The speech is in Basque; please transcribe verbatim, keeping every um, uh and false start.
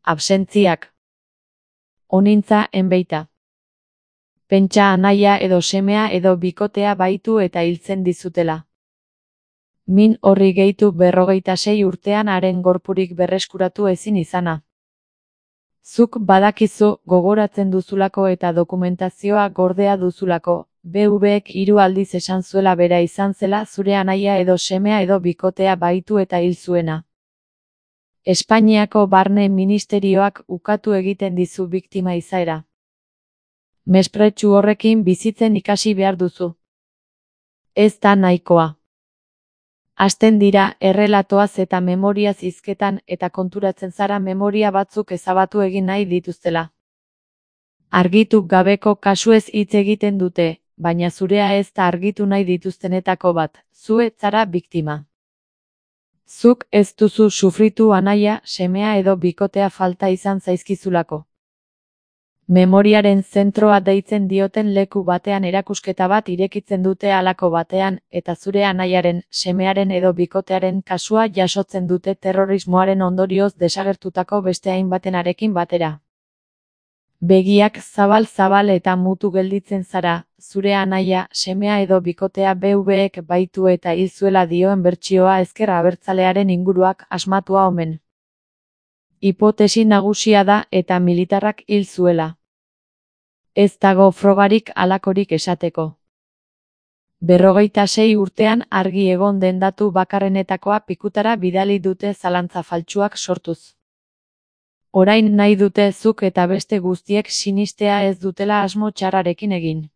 absentziak. Onintza enbeita. Pentsa anaia edo semea edo bikotea baitu eta hiltzen dizutela. Min horri gehitu berrogeita sei urtean haren gorpurik berreskuratu ezin izana. Zuk badakizu gogoratzen duzulako eta dokumentazioa gordea duzulako, B V-ek hiru aldiz esan zuela bera izan zela zure anaia edo semea edo bikotea baitu eta hil zuena. Espainiako Barne Ministerioak ukatu egiten dizu biktima izaera. Mespretxu horrekin bizitzen ikasi behar duzu. Ez da nahikoa. Hasten dira errelatoaz eta memoriaz hizketan eta konturatzen zara memoria batzuk ezabatu egin nahi dituztela. Argitu gabeko kasuez hitz egiten dute, baina zurea ez da argitu nahi dituztenetako bat, zu ez zara biktima. Zuk ez duzu sufritu anaia, semea edo bikotea falta izan zaizkizulako. Memoriaren zentroa deitzen dioten leku batean erakusketa bat irekitzen dute halako batean, eta zure anaiaren, semearen edo bikotearen kasua jasotzen dute terrorismoaren ondorioz desagertutako beste hainbatenarekin batera. Begiak zabal-zabal eta mutu gelditzen zara, zure anaia, semea edo bikotea B V-ek baitu eta hil zuela dioen bertsioa ezker abertzalearen inguruak asmatua omen. Hipotesi nagusia da eta militarrak hil zuela. Ez dago frogarik halakorik esateko. Berrogeita sei urtean argi egon den datu bakarrenetakoa pikutara bidali dute zalantza faltsuak sortuz. Orain nahi dute zuk eta beste guztiek sinistea ez dutela asmo txarrarekin egin.